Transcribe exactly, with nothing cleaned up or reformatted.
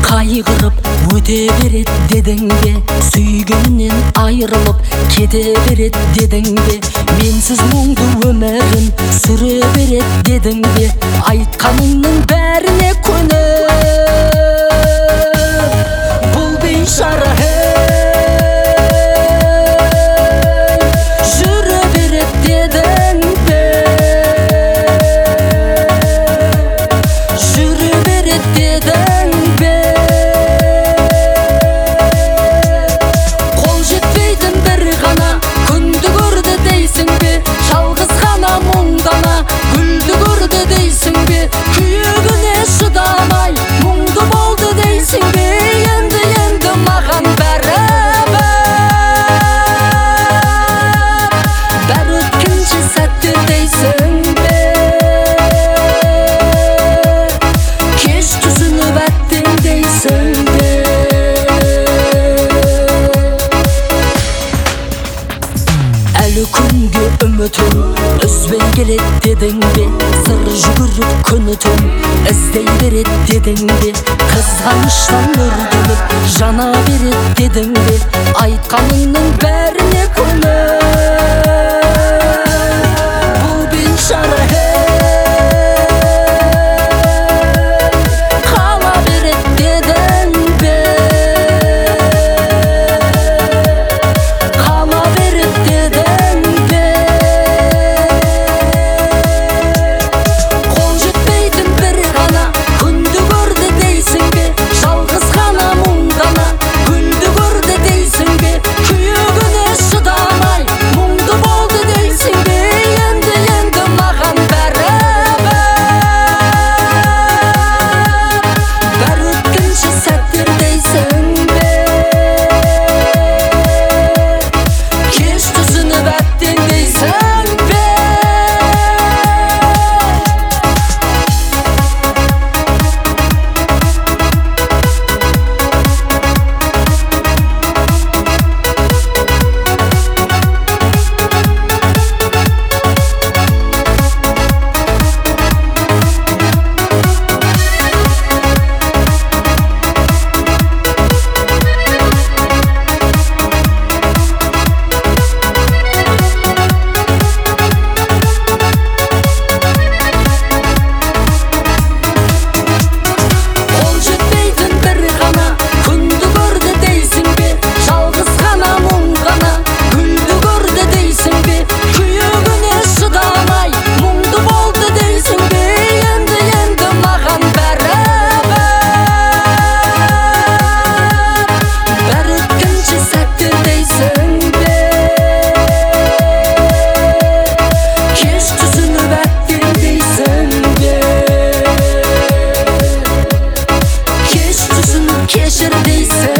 Кайгырып өте берет дедің бе, сүйгеннен айрылып кете берет дедің бе, менсіз мұңды өмірін сүре берет дедің бе, айтқаныңның бәріне көне бұл бейшара жүре берет дедің бе, жүре берет дедің бе, қол жетпейтін бір ғана күнді көрді дейсің бе, жалғыз ғана мұңдана гүлді көрді дейсің бе, күйігіне шыдамай мұңды болды дейсің бе, енді енді маған бәрі бәрі өткінші сәттер дейсің бе, кеш түсініп әттең дейсің бе. Әлі күнге үмітім үзбей келет дедің бе, сыр жүгіріп күні түн іздей берет дедің бе, қызғаныштан өртеніп жана берет дедің бе, айтқаныңның бәріне көне бұл бейшара қала берет дедің бе, қала берет дедің бе, қол жетпейтін бір ғана күнді көрді дейсің бе, жалғыз ғана мұңдана гүлді көрді дейсің бе, күйігіне шыдамай мұңды болды дейсің бе, енді енді маған бәрі бәрі өткінші сәттер дейсің бе, кеш түсініп әттең дейсің бе. Қол жетпейтін бір ғана күнді көрді дейсің бе, жалғыз ғана мұңдана гүлді көрді дейсің бе, күйігіне шыдамай мұңды болды дейсің бе, енді енді маған бәрі бәрі өткінші сәттер дейсің бе, кеш түсініп әттең дейсің бе, кеш түсініп кешір дейсің